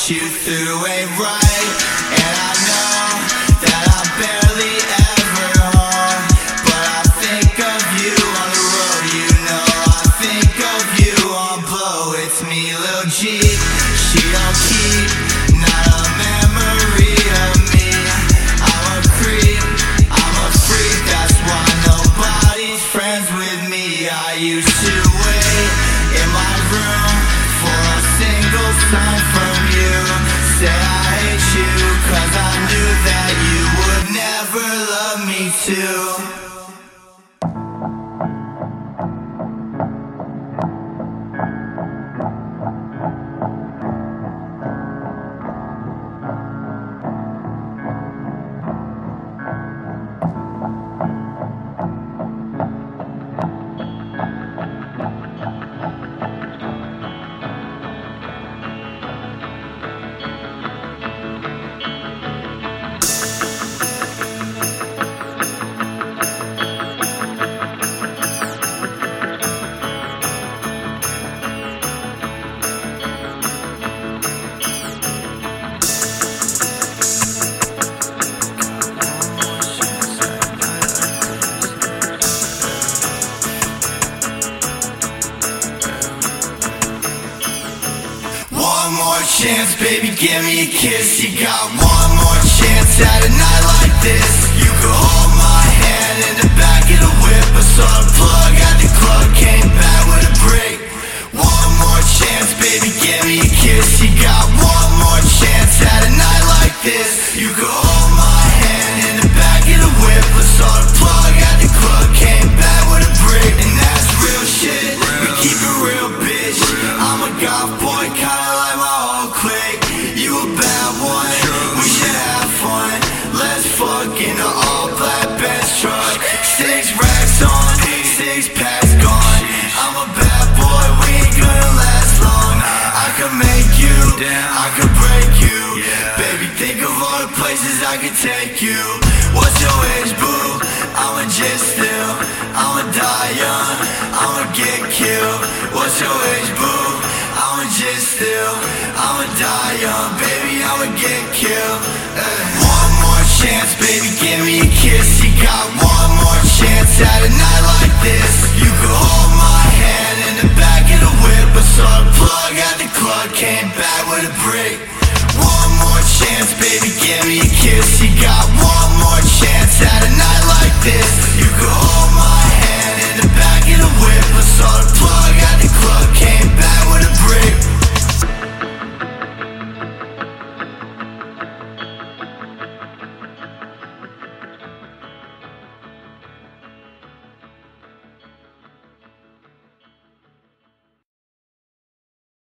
what you threw ain't right. And I know that I'm barely ever home, but I think of you on the road, you know. I think of you on blow. It's me, Lil G. She don't keep, not a memory of me. I'm a creep, I'm a freak, that's why nobody's friends with me. I used to wait in my room for a single sign from you. Say I hate you, cause I knew that you would never love me too. One more chance, baby, give me a kiss. You got one more chance at a night like this. You could hold my hand in the back of the whip. I saw the plug at the club, came back with a break. One more chance, baby, give me a kiss. You got one more chance at a night like this. You could hold my hand in the back of the whip. I saw the plug at the club, came back with a break. And that's real shit, we keep it real, bitch. I'm a goth boy, kinda like my whole clique. You a bad one, we should have fun. Let's fuck in the all black Benz truck. 6 racks on, 6 packs gone. I'm a bad boy, we ain't gonna last long. I could make you, I could break you. Baby, think of all the places I could take you. What's your age, boo? I'ma just still, I'ma die young, I'ma get killed. What's your age, boo? I'ma just still, I'ma die young, baby, I'ma get killed. One more chance, baby, give me a kiss. You got one more chance at a night like this. You could hold my hand in the back of the whip. I saw the plug at the club, came back with a break. One more chance, baby, give me a kiss. You got one